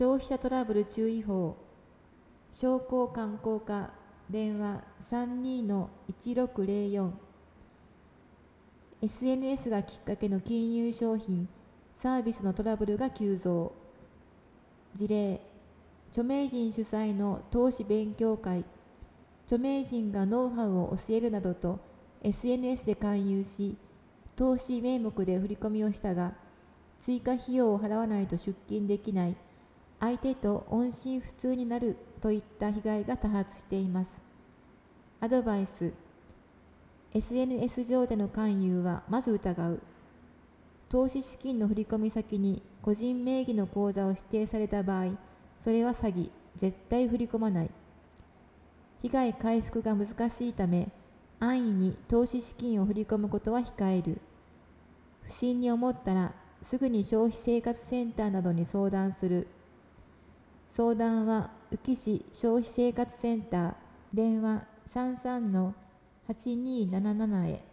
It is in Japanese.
消費者トラブル注意報、商工観光課、電話32-1604。SNS がきっかけの金融商品、サービスのトラブルが急増。事例、著名人主催の投資勉強会、著名人がノウハウを教えるなどと SNS で勧誘し、投資名目で振り込みをしたが、追加費用を払わないと出金できない、相手と音信不通になるといった被害が多発しています。アドバイス。SNS 上での勧誘はまず疑う。投資資金の振込先に個人名義の口座を指定された場合、それは詐欺、絶対振り込まない。被害回復が難しいため、安易に投資資金を振り込むことは控える。不審に思ったら、すぐに消費生活センターなどに相談する。相談は宇城市消費生活センター、電話33-8277へ。